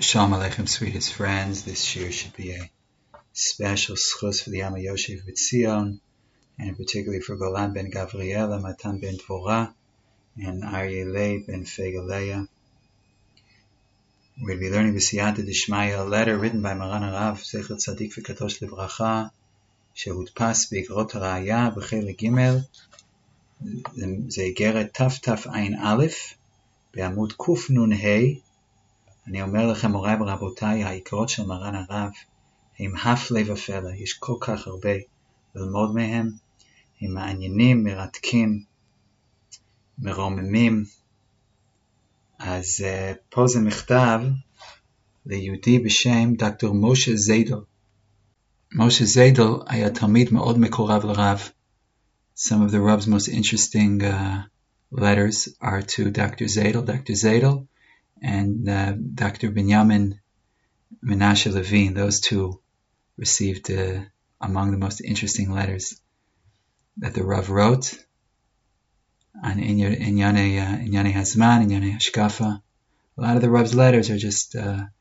Shalom Aleichem, sweetest friends. This year should be a special schus for the Am Yoshev B'Tzion, and particularly for Golan ben Gavriela, Matan ben Torah, and Aryeh Leib ben Fegeleya. We're going to be learning B'Siyata D'Shmaya, a letter written by Maran Harav, Zecher Tzadik V'Kadosh Livracha, שהודפס באגרות הראייה בחלק ג' זה איגרת תת"ע בעמוד קנ"ה. אני אומר לכם, מוריי ורבותיי, העיקרות של מרן הרב הם הפלא ופלא, יש כל כך הרבה ללמוד מהם, הם מעניינים, מרתקים, מרוממים. אז פה זה מכתב ליהודי בשם דוקטור משה זיידל. משה זיידל היה תלמיד מאוד מקורב לרב. Some of the Rav's most interesting letters are to Dr. Zaydel, and Dr. Binyamin Menashe Levine. Those two received among the most interesting letters that the Rav wrote on Inyane Hazman, Inyane Hashkafa. A lot of the Rav's letters are just,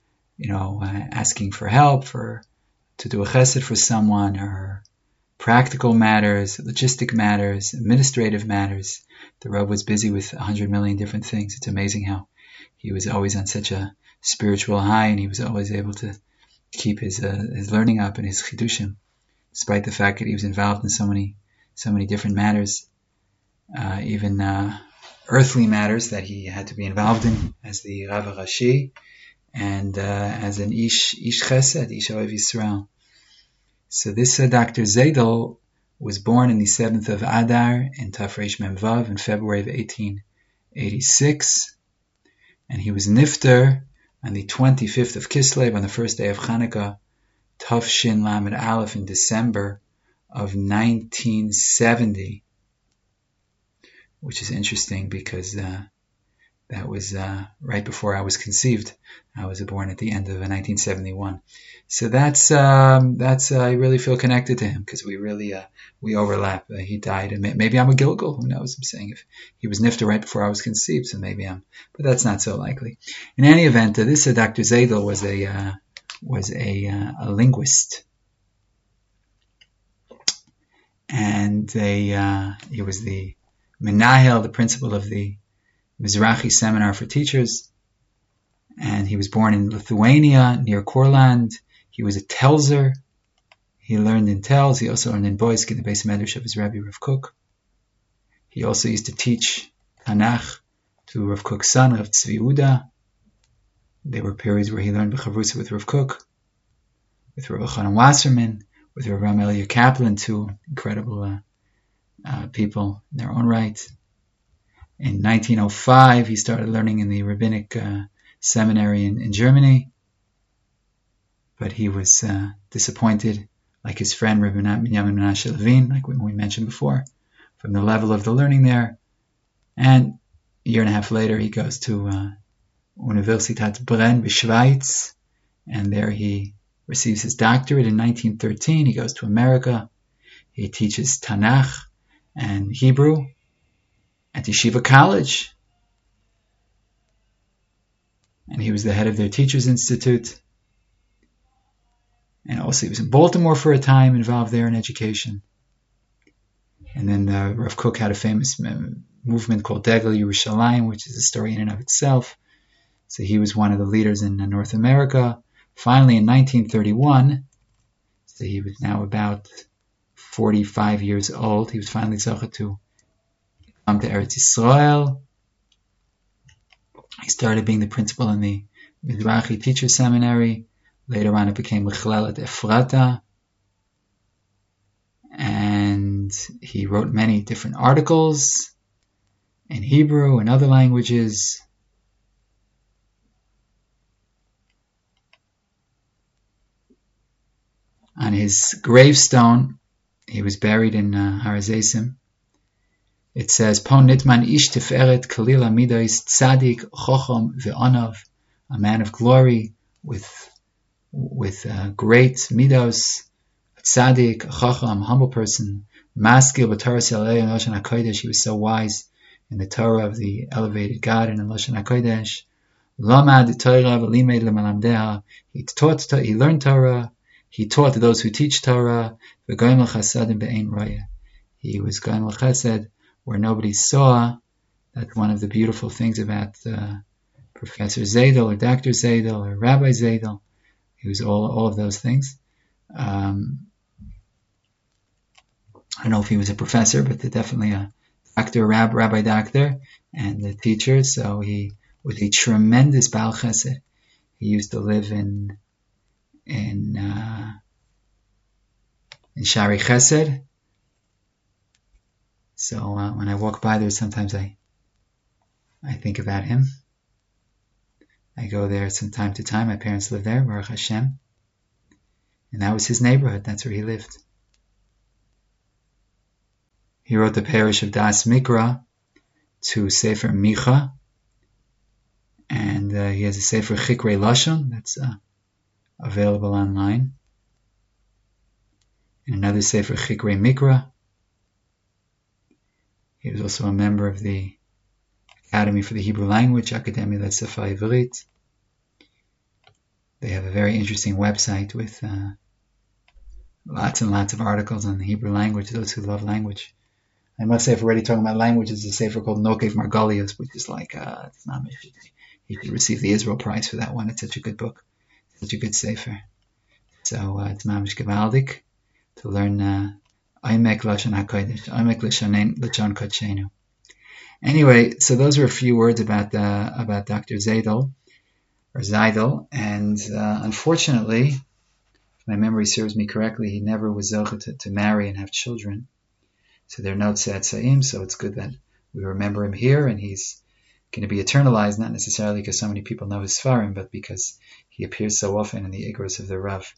asking for help, to do a chesed for someone, or practical matters, logistic matters, administrative matters. The Rav was busy with 100 million different things. It's amazing how he was always on such a spiritual high, and he was always able to keep his learning up and his chidushim, despite the fact that he was involved in so many different matters, even earthly matters that he had to be involved in as the Rav Rashi and as an Ish Chesed, Ish Ohev Yisrael. So this Dr. Zaydel was born in the 7th of Adar in Tafresh Mem Vav in February of 1886. And he was nifter on the 25th of Kislev, on the first day of Chanukah, Tav Shin Lamed Aleph, in December of 1970, which is interesting because that was right before I was conceived. I was born at the end of 1971. So that's I really feel connected to him because we overlap. He died, and maybe I'm a Gilgal. Who knows? I'm saying if he was nifter right before I was conceived, so maybe but that's not so likely. In any event, this Dr. Zaydel was a linguist, and he was the menahel, the principal of the Mizrahi Seminar for Teachers, and he was born in Lithuania near Courland. He was a Telzer. He learned in Telz. He also learned in Boysk in the base medrash of his Rabbi Rav Kook. He also used to teach Tanakh to Rav Kook's son, Rav Tzvi Uda. There were periods where he learned B'chavrusa with Rav Kook, with Rav Chanan Wasserman, with Rav Ram Elia Kaplan, two incredible people in their own right. In 1905, he started learning in the rabbinic seminary in Germany, but he was disappointed, like his friend Rabbi Binyamin Menashe Levine, like we mentioned before, from the level of the learning there. And a year and a half later, he goes to Universitat Brenn, Schweiz, and there he receives his doctorate in 1913. He goes to America. He teaches Tanakh and Hebrew at Yeshiva College, and he was the head of their Teachers Institute, and also he was in Baltimore for a time, involved there in education. And then Rav Kook had a famous movement called Degel Yerushalayim, which is a story in and of itself. So he was one of the leaders in North America. Finally, in 1931, so he was now about 45 years old, he was finally zocheh to come to Eretz Yisrael. He started being the principal in the Mizrahi Teacher Seminary. Later on, it became Mechlelet Ephrata. And he wrote many different articles in Hebrew and other languages. On his gravestone, he was buried in Har HaZeisim. It says, Pon nitman ish tiferet kalila midos tzadik chochom ve'onav, a man of glory with great midos, tzadik, chochom, humble person, maskil b'Torah Yalei and Lashon HaKodesh. He was so wise in the Torah of the elevated God and in Lashon HaKodesh. Lamad Torah v'limed lemelamdeha. He learned Torah. He taught those who teach Torah. V'goyim l'chasadim be'ein raya. He was goyim l'chased where nobody saw. That's one of the beautiful things about Professor Zeidel or Dr. Zeidel or Rabbi Zeidel. He was all of those things. I don't know if he was a professor, but definitely a doctor, rabbi doctor, and a teacher. So he was a tremendous Baal Chesed. He used to live in Shari Chesed. So when I walk by there, sometimes I think about him. I go there from time to time. My parents live there, Baruch Hashem. And that was his neighborhood. That's where he lived. He wrote the parish of Das Mikra to Sefer Micha. And he has a Sefer Chikrei Lashon that's available online. And another Sefer Chikrei Mikra. He was also a member of the Academy for the Hebrew Language, Academia Lesefa Ivrit. They have a very interesting website with lots and lots of articles on the Hebrew language, those who love language. I must say, if we're already talking about language, there's a sefer called Nokev Margolius, which is like, it's not he should receive the Israel Prize for that one. It's such a good book, such a good sefer. So it's mamish gevaldik to learn Oimek Lashon HaKodesh, Oimek Lashon Kodshenu. Anyway, so those are a few words about Dr. Zeidel, and unfortunately, if my memory serves me correctly, he never was zocheh to marry and have children. So they're not tza'im, so it's good that we remember him here, and he's going to be eternalized, not necessarily because so many people know his Sfarim, but because he appears so often in the Igros of the Rav.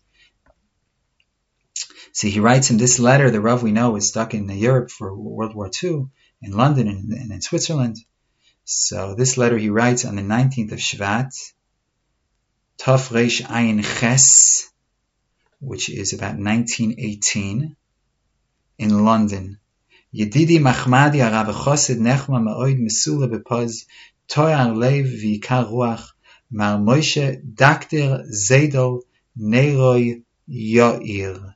See, he writes in this letter, the Rav we know was stuck in Europe for World War II, in London and in Switzerland. So this letter he writes on the 19th of Shvat, Tov Reish Ayin Ches, which is about 1918, in London. Yedidi Machmadi Arav Chosid Nechma Ma'oid Mesula Bepaz Toyar Lev V'ikar Ruach Mar Moshe Dr. Zeidel Neroy Yair.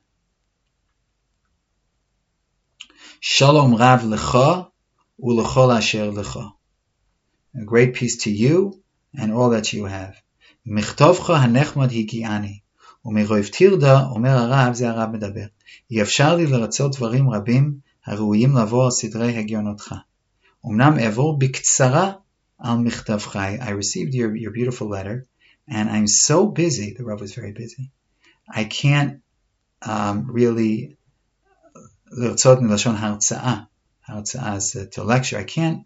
Shalom Rav Lecha Ulechol Asher Lecha. A great peace to you and all that you have. Michtovcha Hanechmad Higiani. ומרוב תירדה, אומר הרב, זה הרב מדבר. יאפשר לי לרצות דברים רבים הראויים לעבור על סדרי הגיונותך. אמנם אעבור בקצרה על מכתבך. I received your beautiful letter, and I'm so busy, the Rav was very busy, I can't really, לרצות מלשון הרצאה. הרצאה is to lecture. I can't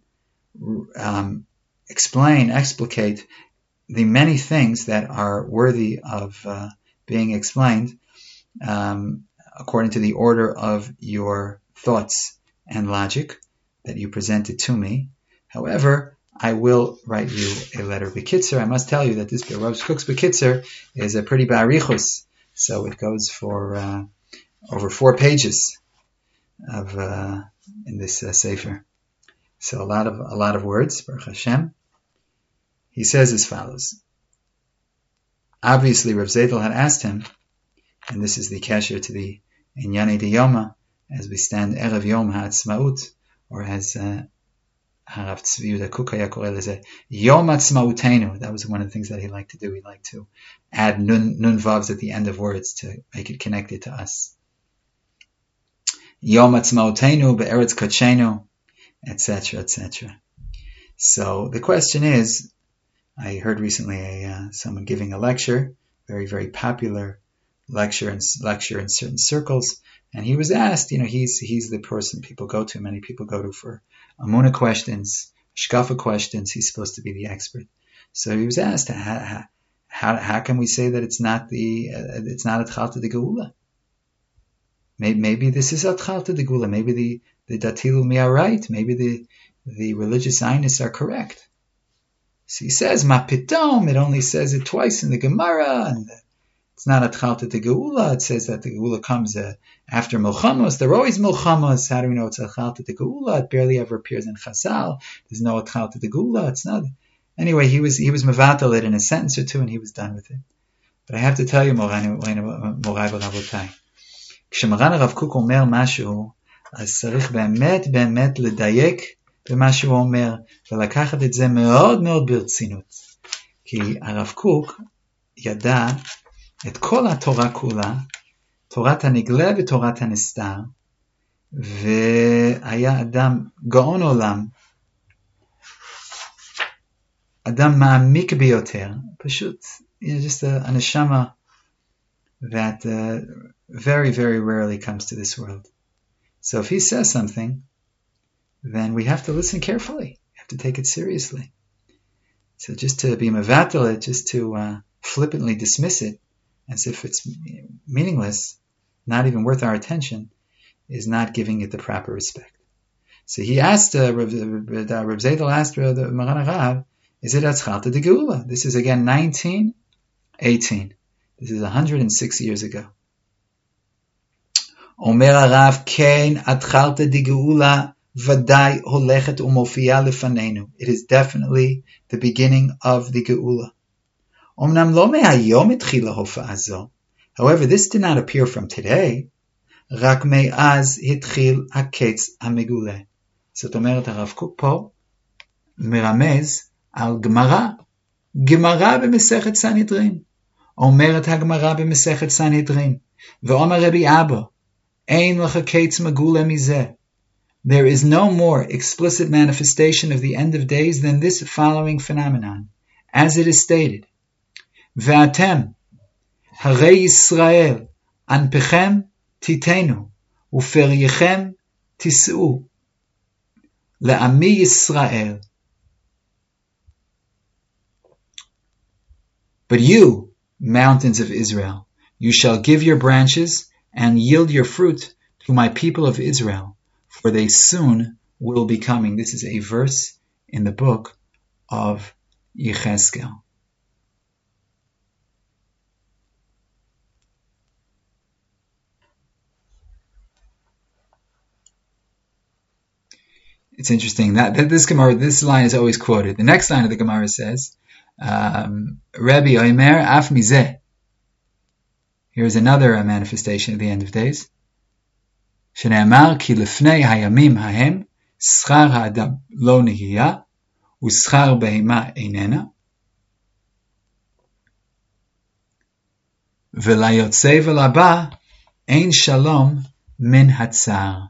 explicate the many things that are worthy of being explained according to the order of your thoughts and logic that you presented to me. However, I will write you a letter. B'kitzer, I must tell you that this Rav Kook's B'kitzer is a pretty ba'arichus, so it goes for over 4 pages of in this sefer. So a lot of words, Baruch Hashem. He says as follows. Obviously, Rav Zeidel had asked him, and this is the kasher to the Inyane de Yoma, as we stand Erev Yom HaAtzmaut, or as Harav Tzvi Yehuda Kook היה קורא לזה, Yom Atzmautenu. That was one of the things that he liked to do. He liked to add nun vavs at the end of words to make it connected to us. Yom Atzmautenu be'eretz kodshenu, etc., etc. So the question is, I heard recently someone giving a lecture, very, very popular lecture in certain circles, and he was asked, he's the person people go to, many people go to for Amunah questions, Shkafa questions, he's supposed to be the expert. So he was asked, how can we say that it's not Atchalta de Geula? Maybe this is Atchalta de Geula, maybe the Datilumi are right, maybe the religious Zionists are correct. So he says, Ma pitom, it only says it twice in the Gemara, and it's not Atchalta de Geula, it says that the Geula comes after Milchamos, there are always Milchamos, how do we know it's Atchalta de Geula? It barely ever appears in Chazal, there's no Atchalta de Geula, it's not. Anyway, he was mevatel it in a sentence or two, and he was done with it. But I have to tell you, Morai ורבותיי, כשמרן הרב קוק אומר משהו, אז צריך באמת לדייק במה שהוא אומר, ולקחת את זה מאוד מאוד ברצינות. כי הרב קוק ידע את כל התורה כולה, תורת הנגלה ותורת הנסתר, והיה אדם גאון עולם, אדם מעמיק ביותר, פשוט, just a neshama that very, very rarely comes to this world. So if he says something, then we have to listen carefully. We have to take it seriously. So just to be mevatel it, just to flippantly dismiss it as if it's meaningless, not even worth our attention, is not giving it the proper respect. So he asked, Rav Zeidel asked the Maran Rav, is it Atzchalta de Geula? This is again 1918. This is 106 years ago. Omer Rav Kein Atzchalta de Geula Vadai Holechet Umofia Lefanenu. It is definitely the beginning of the Geula. Omnam lo me'ayom itchila hofa'ah zo. However, this did not appear from today. Rak me'az hitchil haketz hameguleh. זאת אומרת, הרב קוק פה מרמז על גמרא. גמרא במסכת סנהדרין. אומרת הגמרא במסכת סנהדרין. ואומר רבי אבא, אין לך קץ מגולה מזה. There is no more explicit manifestation of the end of days than this following phenomenon, as it is stated. ואתם, הרי ישראל, ענפיכם תיתנו, ופרייכם תישאו, לעמי ישראל. But you, mountains of Israel, you shall give your branches and yield your fruit to my people of Israel, for they soon will be coming. This is a verse in the book of Yechezkel. It's interesting that this Gemara, this line is always quoted. The next line of the Gemara says, Rebbe Omer af mizeh. Here's another manifestation of the end of days. Shene'amar ki lefnei hayamim hahem schar ha'adam lo nehiya u'schar behema einena ve'layotze ve'laba ein shalom min hatzar.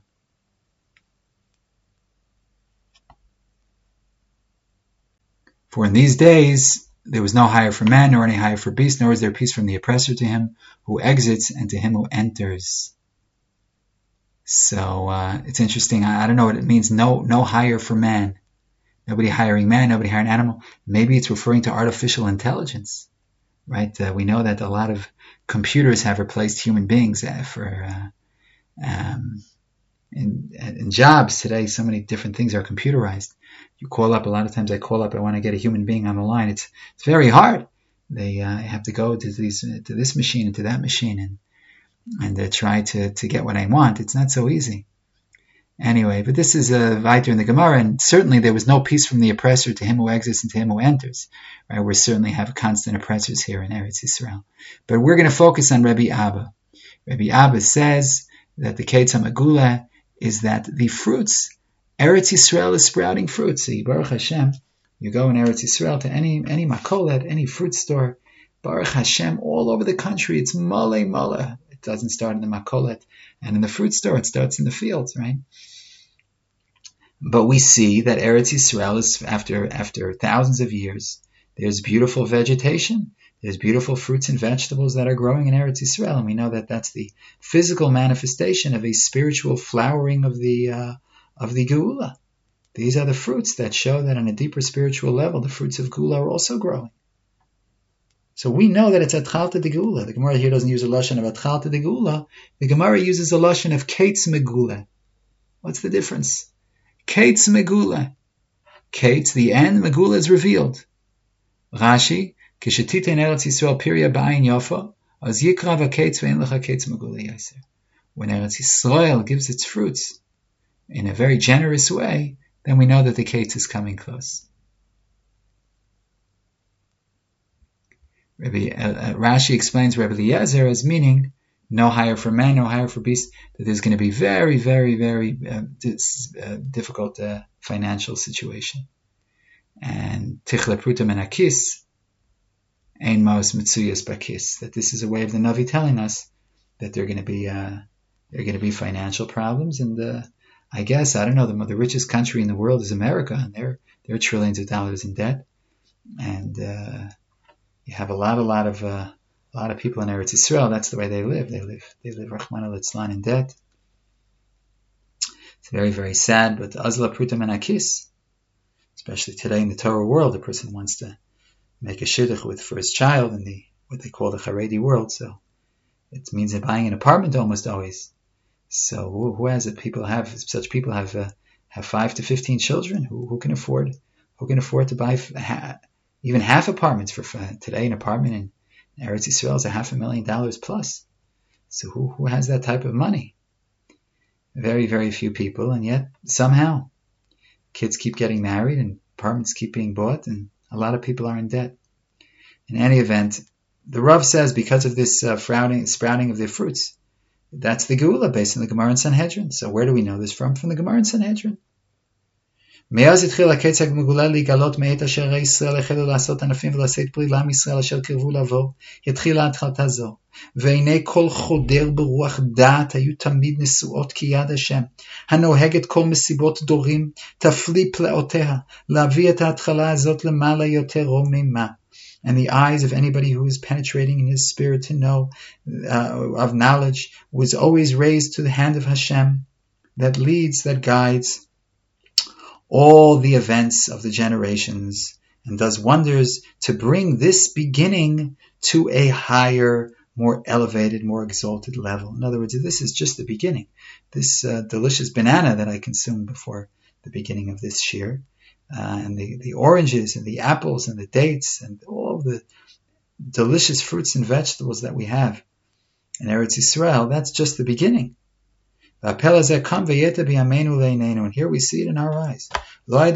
For in these days there was no hire for man, nor any hire for beast, nor is there peace from the oppressor to him who exits and to him who enters. So it's interesting. I don't know what it means. No hire for man. Nobody hiring man, nobody hiring animal. Maybe it's referring to artificial intelligence, right? We know that a lot of computers have replaced human beings in jobs today. So many different things are computerized. You call up, a lot of times I call up, I want to get a human being on the line. It's very hard. They have to go to this machine and to that machine and try to get what I want. It's not so easy. Anyway, but this is a weiter in the Gemara, and certainly there was no peace from the oppressor to him who exits and to him who enters. Right? We certainly have constant oppressors here in Eretz Yisrael. But we're going to focus on Rebbe Abba. Rebbe Abba says that the Ketz HaMegula is that the fruits, Eretz Yisrael is sprouting fruits. So Baruch Hashem, you go in Eretz Yisrael to any makolet, any fruit store, Baruch Hashem, all over the country, it's male. It doesn't start in the makolet. And in the fruit store, it starts in the fields, right? But we see that Eretz Yisrael is, after thousands of years, there's beautiful vegetation. There's beautiful fruits and vegetables that are growing in Eretz Yisrael. And we know that that's the physical manifestation of a spiritual flowering of the Geula. These are the fruits that show that on a deeper spiritual level, the fruits of Geula are also growing. So we know that it's Atchalta de Geula. The Gemara here doesn't use a lashon of Atchalta de Geula. The Gemara uses a lashon of Ketz Megula. What's the difference? Ketz Megula. Ketz, the end, Megula is revealed. Rashi, Kishetiten Eretz Yisrael Pirya Ba'ayin Yofa, Az Yikra V'Ketz Ve'en Lecha Ketz Megula Yaser. When Eretz Yisrael gives its fruits in a very generous way, then we know that the Ketz is coming close. Rashi explains Rebbe Eliezer as meaning no higher for man, no higher for beast, that there's going to be very, very, very difficult financial situation. And Tichle Pruta Menakis, Ein Maos Mitsuyas Bakis, that this is a way of the Navi telling us that there are going to be financial problems. And I guess, I don't know, the richest country in the world is America, and they're trillions of dollars in debt. And you have a lot of people in Eretz Yisrael. That's the way they live. They live Rachmana Litzlan in debt. It's very, very sad. But Azla Pruta Menakis, especially today in the Torah world, a person wants to make a shidduch for his child in what they call the Haredi world. So it means they're buying an apartment almost always. So who has it? Such people have 5 to 15 children. Who can afford to buy even half apartments for today? An apartment in Eretz Yisrael is $500,000 plus. So who has that type of money? Very, very few people, and yet somehow kids keep getting married and apartments keep being bought, and a lot of people are in debt. In any event, the Rav says because of this sprouting of their fruits, that's the Geula based on the Gemara and Sanhedrin. So where do we know this from? From the Gemara and Sanhedrin. מאז התחיל הקץ הגמגולה להיגלות מעת אשר הרי ישראל החלו לעשות ענפים ולשאת פרי לעם ישראל אשר קרבו לבוא, התחילה התחלתה זו. ועיני כל חודר ברוח דעת היו תמיד נשואות כי יד השם, הנוהגת כל מסיבות דורים, תפליא פלאותיה, להביא את ההתחלה הזאת למעלה יותר רוממה. And the eyes of anybody who is penetrating in his spirit to know of knowledge was always raised to the hand of Hashem that leads, that guides all the events of the generations and does wonders to bring this beginning to a higher, more elevated, more exalted level. In other words, this is just the beginning. This delicious banana that I consumed before the beginning of this shir, and the oranges and the apples and the dates and all the delicious fruits and vegetables that we have in Eretz Yisrael, that's just the beginning. And here we see it in our eyes. But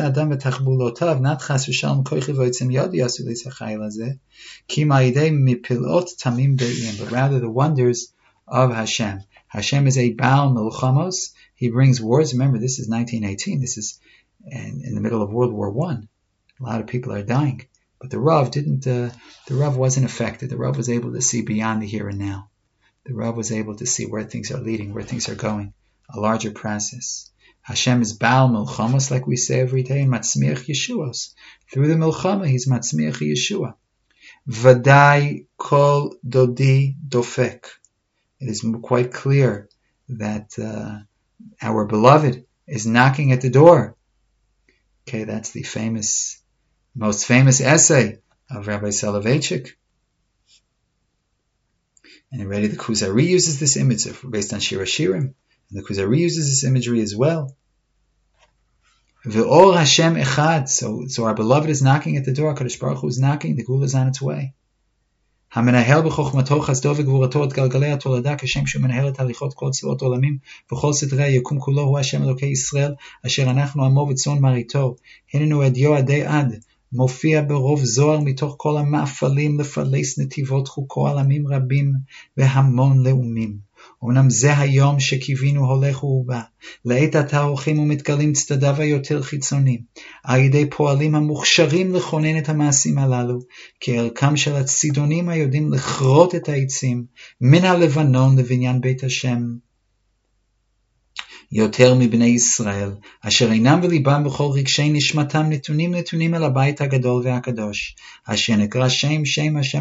rather the wonders of Hashem. Hashem is a Baal Milchamos. He brings wars. Remember, this is 1918. This is in the middle of World War I. A lot of people are dying. But the Rav wasn't affected. The Rav was able to see beyond the here and now. The Rav was able to see where things are leading, where things are going, a larger process. Hashem is Baal Milchamos, like we say every day, and Matzmiach Yeshuos. Through the Milchama, he's Matzmiach Yeshua. Vadai Kol Dodi Dofek. It is quite clear that our beloved is knocking at the door. Okay, that's the most famous essay of Rabbi Soloveitchik. And already the Kuzari uses this image based on Shir Hashirim. And the Kuzari uses this imagery as well. Ve'or Hashem echad. So our beloved is knocking at the door. Kadosh Baruch Hu is knocking. The Gula is on its way. המנהל בחוכמתו חסדו וגבורתו את גלגלי התולדה כשם שהוא מנהל את הליכות כל צבאות עולמים וכל סדרי היקום כולו הוא השם אלוקי ישראל אשר אנחנו עמו וצאן מרעיתו הננו עדיו עדי עד מופיע ברוב זוהר מתוך כל המאפלים לפלס נתיבות חוקו על עמים רבים והמון לאומים. אמנם זה היום שקיווינו הולך ובא, לעת עתה הולכים ומתגלים צדדיו היותר חיצוניים, על ידי פועלים המוכשרים לכונן את המעשים הללו, כערכם של הצידונים היודעים לכרות את העצים, מן הלבנון לבניין בית השם. יותר מבני ישראל, אשר אינם וליבם בכל רגשי נשמתם נתונים אל הבית הגדול והקדוש, אשר נקרא שם השם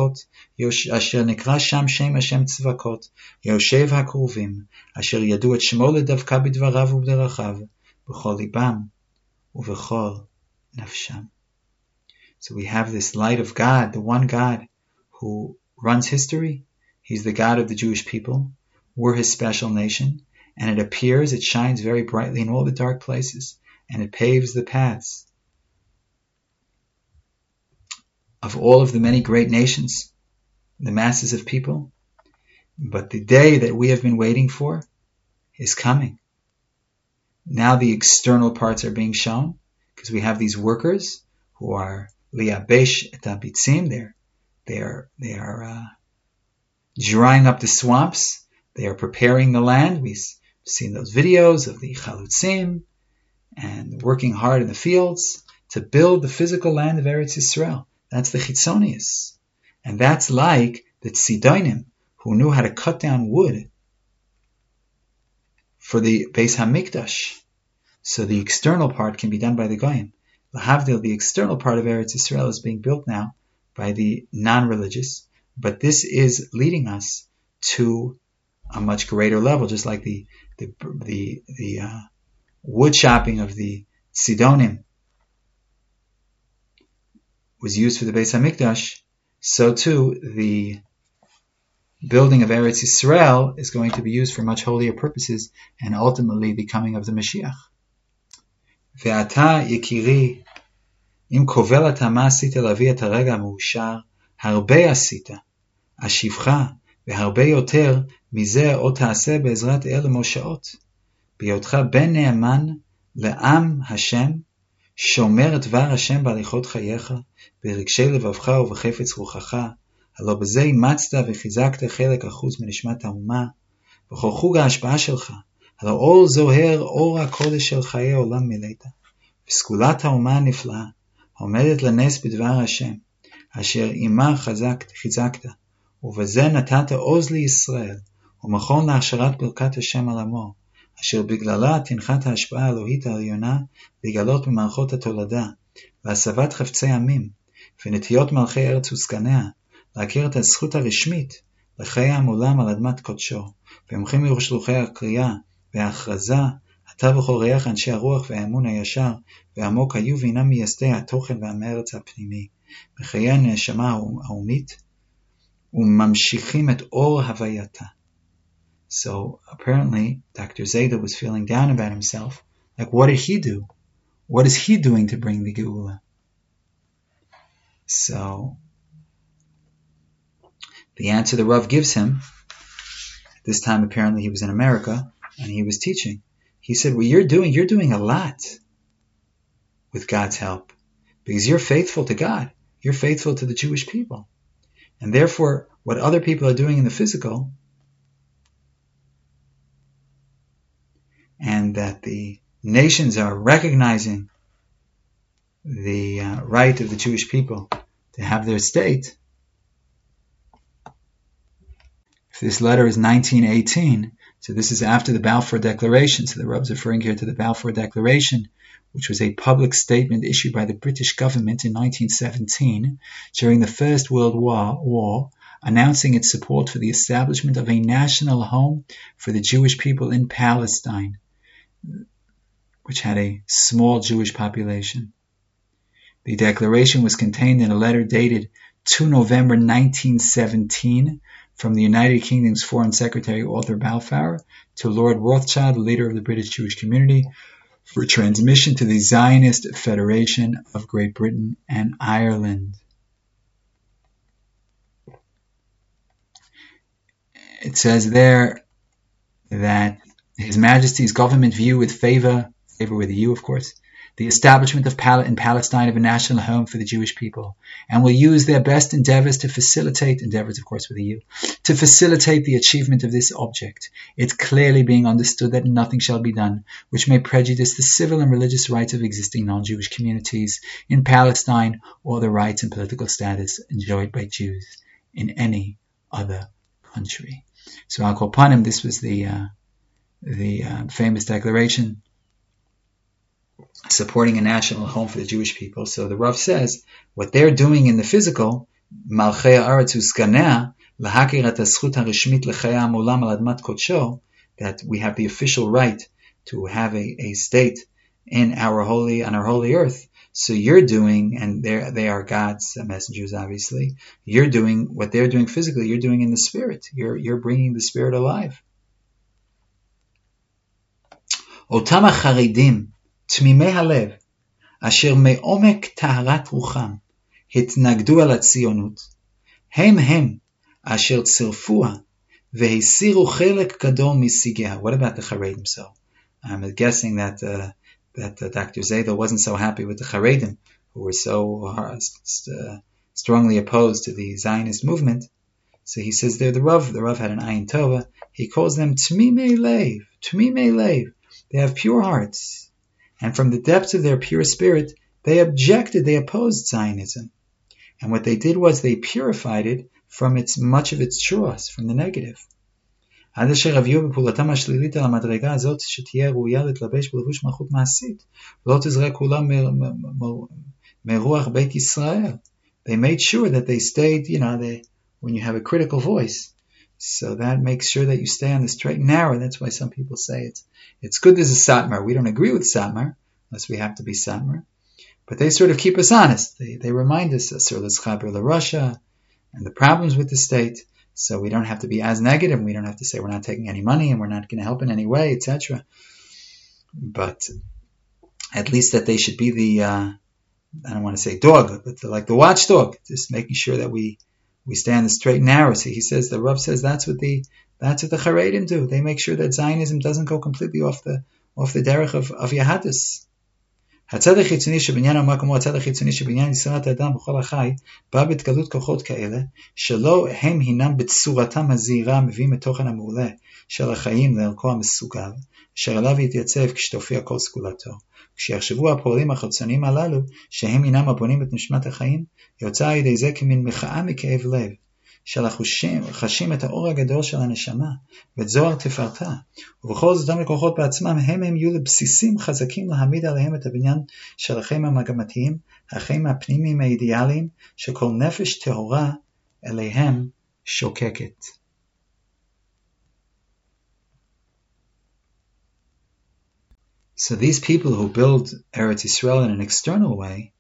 צבקות, יושב הקרובים, אשר ידעו את שמו לדווקא בדבריו ובדרכיו, בכל ליבם ובכל נפשם. So we have this light of God, the one God who runs history. He's the God of the Jewish people. We're his special nation. And it appears, it shines very brightly in all the dark places, and it paves the paths of all of the many great nations, the masses of people. But the day that we have been waiting for is coming. Now the external parts are being shown, because we have these workers who are liabesh et habitzim, They are drying up the swamps. They are preparing the land. We've seen those videos of the chalutzim and working hard in the fields to build the physical land of Eretz Yisrael. That's the chitzonius. And that's like the tzidonim, who knew how to cut down wood for the Beis HaMikdash. So the external part can be done by the Goyim. Lahavdil, the external part of Eretz Yisrael, is being built now by the non-religious, but this is leading us to a much greater level, just like the wood chopping of the Sidonim was used for the Beis HaMikdash, so too the building of Eretz Yisrael is going to be used for much holier purposes, and ultimately the coming of the Mashiach. ואתה יקירי, אם קובל אתה מה עשית להביא את הרגע המאושר, הרבה עשית, אשיבך, והרבה יותר מזה עוד תעשה בעזרת אל המושעות. בהיותך בן נאמן לעם השם, שומר את דבר השם בהליכות חייך, ברגשי לבבך ובחפץ רוחך, הלא בזה אימצת וחיזקת חלק אחוז מנשמת האומה, וכל חוג ההשפעה שלך, הלא אור זוהר אור הקודש של חיי עולם מילאת, וסגולת האומה הנפלאה, העומדת לנס בדבר השם, אשר עמה חיזקת, ובזה נתת עוז לישראל, ומכון להכשרת ברכת השם על עמו, אשר בגללה תנחת ההשפעה האלוהית העליונה לגלות במערכות התולדה, להסבת חפצי עמים, ונטיות מלכי ארץ וסגניה, להכיר את הזכות הרשמית לחיי העולם על אדמת קודשו, והמוחים שלוחי הקריאה וההכרזה, אתה וכל ריח אנשי הרוח והאמון הישר והעמוק היו והינם מייסדי התוכן והמרץ הפנימי, בחיי הנשמה האומית, וממשיכים את אור הווייתה. So apparently Dr. Zayda was feeling down about himself. Like, what did he do? What is he doing to bring the Geula? So the answer the Rav gives him, at this time apparently he was in America, and he was teaching. He said, well, you're doing a lot with God's help, because you're faithful to God. You're faithful to the Jewish people. And therefore, what other people are doing in the physical, and that the nations are recognizing the right of the Jewish people to have their state. If this letter is 1918, so this is after the Balfour Declaration, so the Rebbe's referring here to the Balfour Declaration, which was a public statement issued by the British government in 1917 during the First World War, announcing its support for the establishment of a national home for the Jewish people in Palestine, which had a small Jewish population. The declaration was contained in a letter dated 2 November 1917 from the United Kingdom's Foreign Secretary Arthur Balfour to Lord Rothschild, the leader of the British Jewish community, for transmission to the Zionist Federation of Great Britain and Ireland. It says there that His Majesty's government view with favor with a U, of course, the establishment of in Palestine of a national home for the Jewish people, and will use their best endeavors to facilitate, endeavors of course with a U, to facilitate the achievement of this object, it clearly being understood that nothing shall be done which may prejudice the civil and religious rights of existing non-Jewish communities in Palestine or the rights and political status enjoyed by Jews in any other country. So Al Kol Panim, this was the famous declaration supporting a national home for the Jewish people. So the Rav says, what they're doing in the physical, Malchei Haaretz Uskanea, Lahakir et Hazchut Harishmit Lechei Ha'am Olam Al Admat Kodsho, that we have the official right to have a state on our holy earth. So you're doing, and they are God's messengers, obviously. You're doing what they're doing physically. You're doing in the spirit. You're bringing the spirit alive. Otam HaCharedim תמימי הלב, אשר מעומק טהרת רוחם התנגדו על הציונות, הם אשר צירפוה והסירו חלק גדול משיגיה. What about the Haredim? So I'm guessing that Dr. Zayda wasn't so happy with the Haredim, who were so strongly opposed to the Zionist movement. So he says there, the Rav had an Ayin Tova. He calls them Tmimei Lev. They have pure hearts. And from the depths of their pure spirit, they opposed Zionism. And what they did was they purified it from much of its chores, from the negative. עד אשר הביאו בפעולתם השלילית על המדרגה הזאת שתהיה ראויה להתלבש בלבוש מלכות מעשית, ולא תזרק כולה מרוח בית ישראל. They made sure that they stayed, when you have a critical voice, so that makes sure that you stay on the straight and narrow. That's why some people say it's good there's a Satmar. We don't agree with Satmar, unless we have to be Satmar. But they sort of keep us honest. They remind us of Russia and the problems with the state. So we don't have to be as negative. We don't have to say we're not taking any money and we're not going to help in any way, etc. But at least that they should be the, I don't want to say dog, but like the watchdog, just making sure that we stay on the straight and narrow. So he says, the Rav says that's what the Charedim do. They make sure that Zionism doesn't go completely off the derech of Yahadus. הצד החיצוני שבעניין המקום הוא הצד החיצוני שבעניין יצירת האדם וכל החי בא בתגלות כוחות כאלה שלא הם הינם בצורתם הזהירה מביאים את תוכן המעולה של החיים לערכו המסוגל אשר עליו יתייצב כשתופיע כל סגולתו. כשיחשבו הפועלים החיצוניים הללו שהם הינם הבונים את נשמת החיים יוצא על ידי זה כמין מחאה מכאב לב של חשים את האור הגדול של הנשמה ואת זוהר תפארתה, ובכל זאת אותם לקוחות בעצמם הם יהיו לבסיסים חזקים להעמיד עליהם את הבניין של החיים המגמתיים, החיים הפנימיים האידיאליים שכל נפש טהורה אליהם שוקקת. So these people who build Eretz Yisrael in an external way,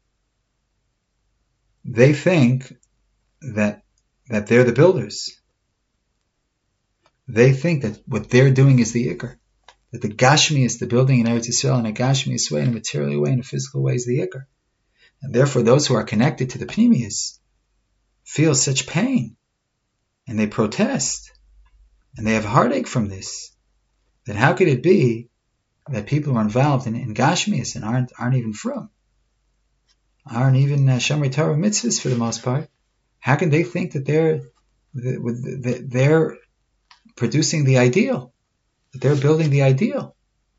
they think that they're the builders. They think that what they're doing is the Iker. That the Gashmius, the building in Eretz Yisrael in a Gashmius way, in a material way, in a physical way is the Iker. And therefore those who are connected to the Pnimius feel such pain. And they protest. And they have heartache from this. That how could it be that people who are involved in Gashmius and aren't even from, aren't even Shomrei Torah mitzvahs for the most part, how can they think that they're producing the ideal, that they're building the ideal?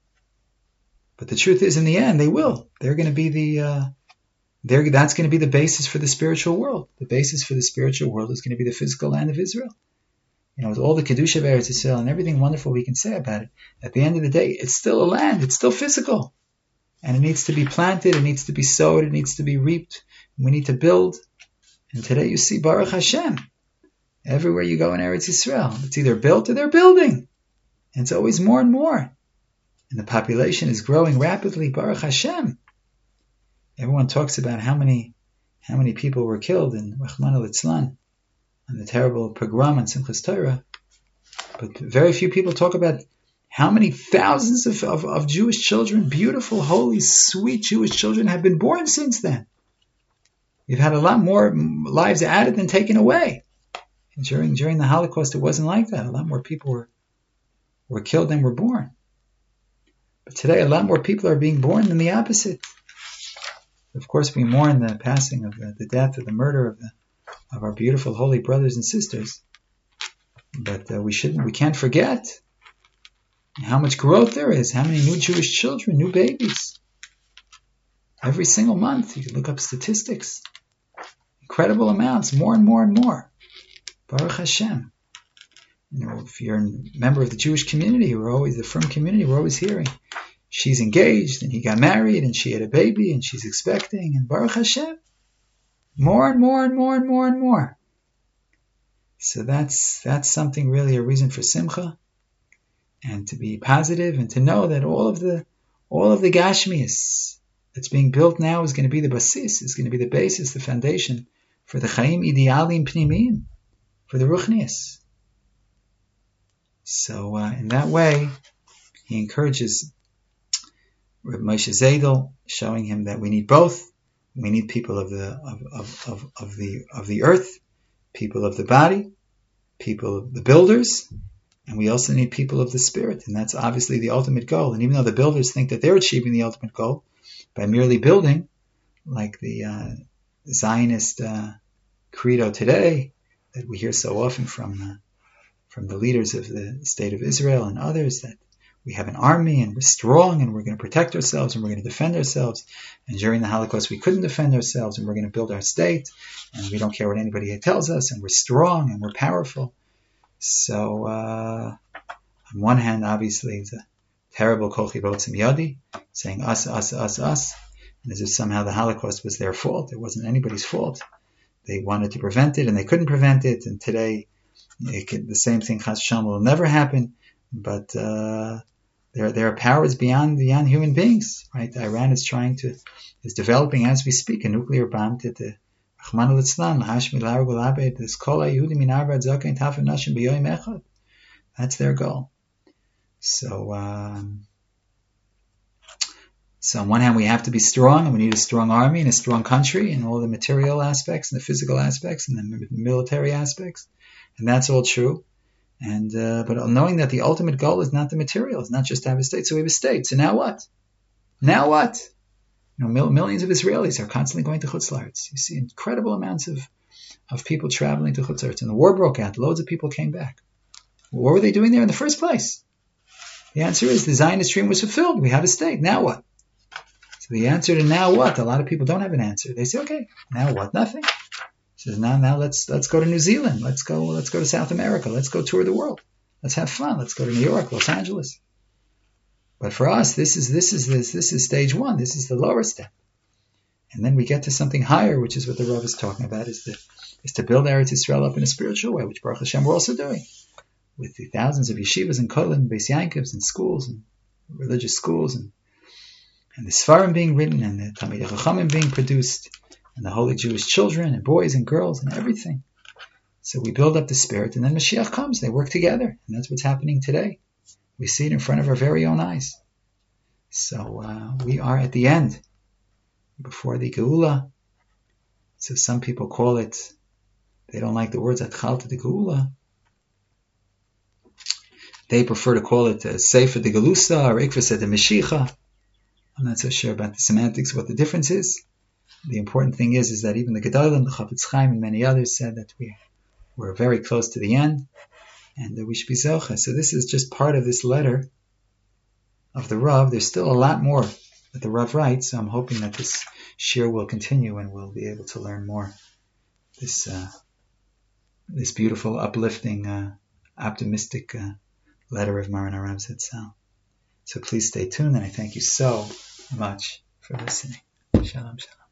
But the truth is, in the end, they will. They're going to be that's going to be the basis for the spiritual world. The basis for the spiritual world is going to be the physical land of Israel. With all the Kedusha of Eretz Yisrael and everything wonderful we can say about it, at the end of the day, it's still a land. It's still physical. And it needs to be planted, it needs to be sowed, it needs to be reaped. We need to build. And today you see Baruch Hashem. Everywhere you go in Eretz Yisrael, it's either built or they're building. And it's always more and more. And the population is growing rapidly, Baruch Hashem. Everyone talks about how many people were killed in Rahman al-Itzlan and the terrible pogrom on Simchas Torah. But very few people talk about how many thousands of Jewish children, beautiful, holy, sweet Jewish children have been born since then. We've had a lot more lives added than taken away. And during the Holocaust, it wasn't like that. A lot more people were killed than were born. But today, a lot more people are being born than the opposite. Of course, we mourn the passing of the death or the murder of our beautiful, holy brothers and sisters. But we can't forget how much growth there is, how many new Jewish children, new babies. Every single month, you can look up statistics. Incredible amounts, more and more and more. Baruch Hashem. If you're a member of the Jewish community, the Frum community, we're always hearing, she's engaged, and he got married, and she had a baby, and she's expecting, and Baruch Hashem. More and more and more and more and more. So that's something really a reason for simcha, and to be positive, and to know that all of the Gashmias that's being built now is going to be the basis, is going to be the basis, the foundation for the Chaim Idealim Pnimim, for the Ruchnias. So in that way, he encourages Reb Moshe Zeidel, showing him that we need both. We need people of the earth, people of the body, people of the builders, and we also need people of the spirit, and that's obviously the ultimate goal. And even though the builders think that they're achieving the ultimate goal by merely building, like the Zionist credo today that we hear so often from the leaders of the state of Israel and others, that we have an army and we're strong and we're going to protect ourselves and we're going to defend ourselves. And during the Holocaust, we couldn't defend ourselves and we're going to build our state and we don't care what anybody tells us and we're strong and we're powerful. So on one hand, obviously, it's a terrible kol chivotzim yadi, saying us, us, us, us, and as if somehow the Holocaust was their fault. It wasn't anybody's fault. They wanted to prevent it and they couldn't prevent it. And today, the same thing, chas v'shalom, will never happen. But there are powers beyond human beings, right? Iran is developing as we speak a nuclear bomb to the Rachmana litzlan, lahashmid laharg ulabed, this kol haYehudim min arba ad zakein taf nashim b'yoyim echad. That's their goal. So on one hand, we have to be strong, and we need a strong army and a strong country, and all the material aspects and the physical aspects and the military aspects, and that's all true. And but knowing that the ultimate goal is not the material, it's not just to have a state. So we have a state. So now what? Now what? Millions of Israelis are constantly going to Chutz La'aretz. You see incredible amounts of people traveling to Chutz La'aretz. And the war broke out. Loads of people came back. What were they doing there in the first place? The answer is the Zionist dream was fulfilled. We have a state. Now what? So the answer to now what? A lot of people don't have an answer. They say, okay, now what? Nothing. Says now let's go to New Zealand. Let's go to South America. Let's go tour the world. Let's have fun. Let's go to New York, Los Angeles. But for us, this is stage one. This is the lower step, and then we get to something higher, which is what the Rav is talking about: is to build Eretz Yisrael up in a spiritual way, which Baruch Hashem we're also doing with the thousands of yeshivas and kollel, Beis Yankovs and schools and religious schools and the Sfarim being written and the Talmidei Chachamim being produced and the holy Jewish children and boys and girls and everything. So we build up the spirit, and then Mashiach comes. They work together, and that's what's happening today. We see it in front of our very own eyes. So we are at the end, before the Geula. So some people call it, they don't like the words Atchalta de Geula. They prefer to call it Sefer de Gelusa or Ikvasa de Mashiach. I'm not so sure about the semantics, what the difference is. The important thing is that even the Gedolim, the Chafetz Chaim, and many others said that we're very close to the end, and that we should be Zocha. So this is just part of this letter of the Rav. There's still a lot more that the Rav writes, so I'm hoping that this shir will continue and we'll be able to learn more. This beautiful, uplifting, optimistic letter of Maran Aram Zatzal. So please stay tuned, and I thank you so much for listening. Shalom, shalom.